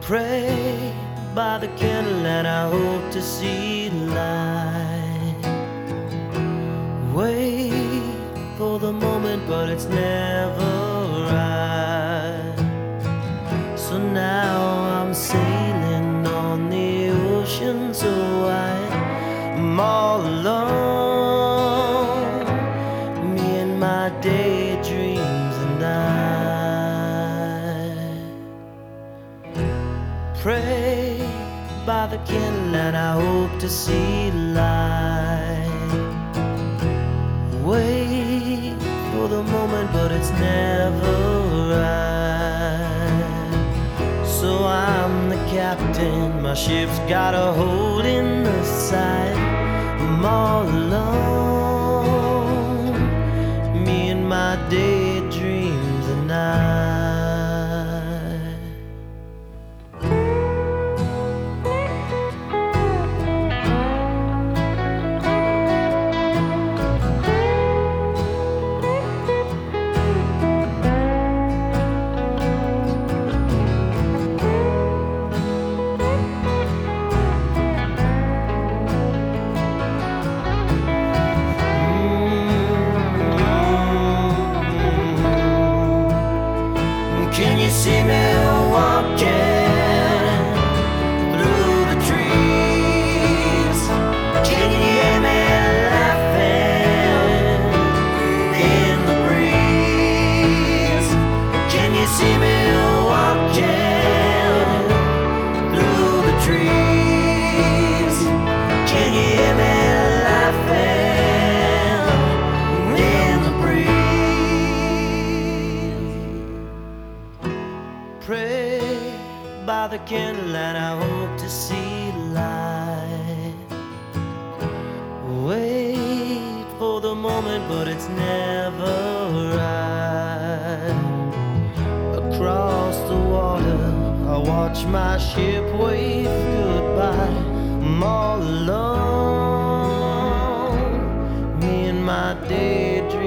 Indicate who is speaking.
Speaker 1: Pray by the candle and I hope to see light. Wait for the moment, but it's never right. So now I'm sailing on the ocean so wide. I'm all alone, me and my daydreams and I. Pray by the candle and I hope to see light. Wait for the moment, but it's never right. So I'm the captain, my ship's got a hole in the side. I'm all alone, me and my daydreams and I. Can you see me walking through the trees? Can you hear me laughing in the breeze? Can you see me walking through the trees? Can you hear me laughing in the breeze? Pray by the candle and I hope to see light. Wait for the moment, but it's never right. Across the water, I watch my ship wave goodbye. I'm all alone, me and my daydream.